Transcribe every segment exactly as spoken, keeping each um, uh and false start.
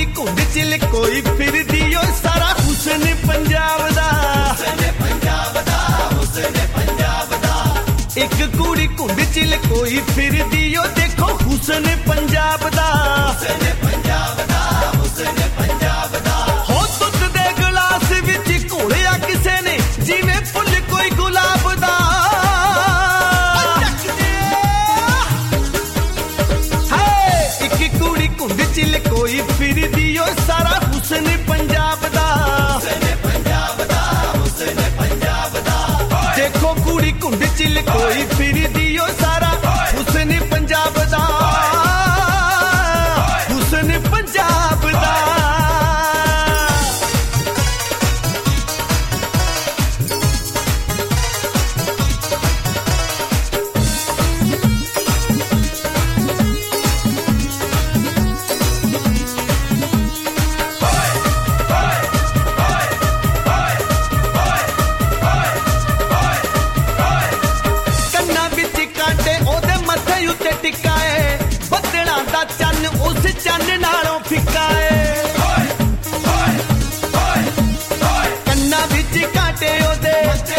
कुंड chill कोई फिर दियो सारा हुसन पंजाब दा पंजाब दा हुसन पंजाब दा एक कुड़ी कुंड चिल कोई फिर दियो देखो हुसन पंजाब दा पंजाब दा हुसन पंजाब दा हो दुध दे गिलास विच घोलिया किसे ने जिवें फुल कोई गुलाब दा चिल कोई फिर दियो सारा हुसन पंजाब दा पंजाब दा हुसन पंजाब दा देखो कुड़ी कुंड चिल कोई फिर दियो सारा हुसन पंजाब दा हुसन पंजाब दा टिकाए बदला दा चन उस चन नालों फिका है कन्ना विच कांटे ओदे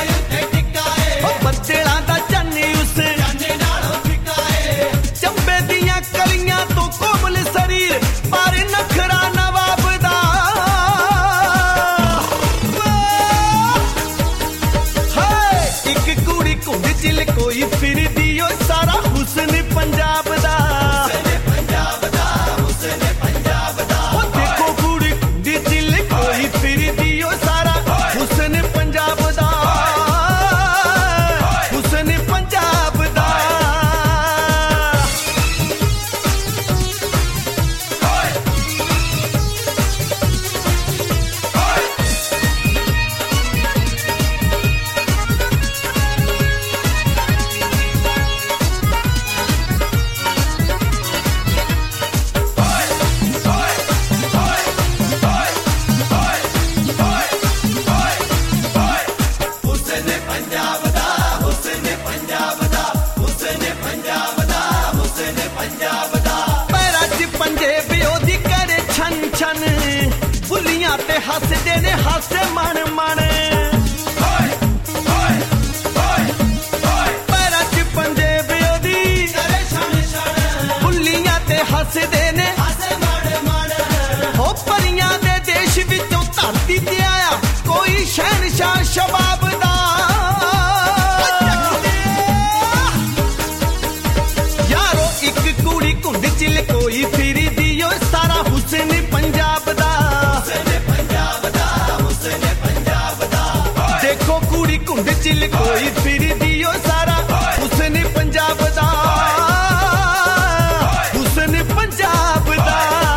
बदला दा चन उस नालों फिका है चंबे दियां कलियां तो कोमल शरीर पर नखरा नवाब दा एक कुड़ी कुंड चिल कोई फिर दियो सारा हुसन पंजाब दा पंजाब दा हुसन पंजाब दा देखो कुड़ी कुंड चिल कोई फिर दियो सारा हुसन पंजाब दा हुसन पंजाब दा बुलियां ते हसदे ने हसे मन मन पैरां च पंजेब ओदी बुलियां ते हसदे ने हो परियां दे देश विचों धरती ते आया कोई शहनशाह शबाब दा यारो एक कुड़ी कुंड चिल कोई फिर दियो सारा हुसन पंजाब दा कुंड चिल कोई फिर दियो सारा हुसन पंजाब दा हुसन पंजाब दा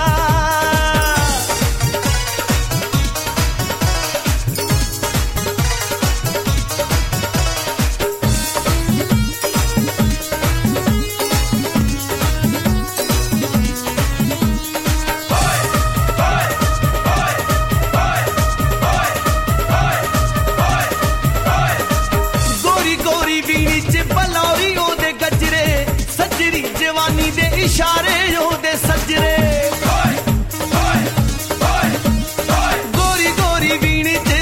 जवानी दे इशारे ओदे सजरे गोरी गोरी वीणी च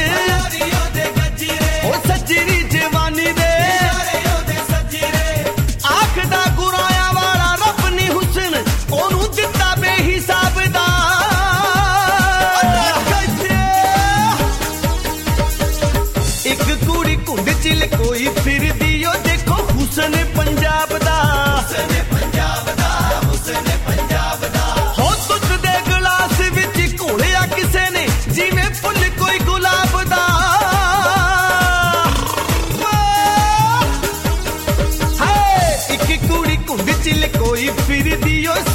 ओ सजरी जवानी दे आखदा गुराया वाला रब नी हुसन ओनू दिता बेहिसाब दा एक कुड़ी कुंड चिल कोई फिर दियो देखो हुसन पंजाब दा पंजाब दा हुसन पंजाब दा हो दुध दे गिलास विच घोलिया किसे ने जिवें फुल कोई गुलाब दा हाय एक कुड़ी कुंड चिल कोई फिर दियो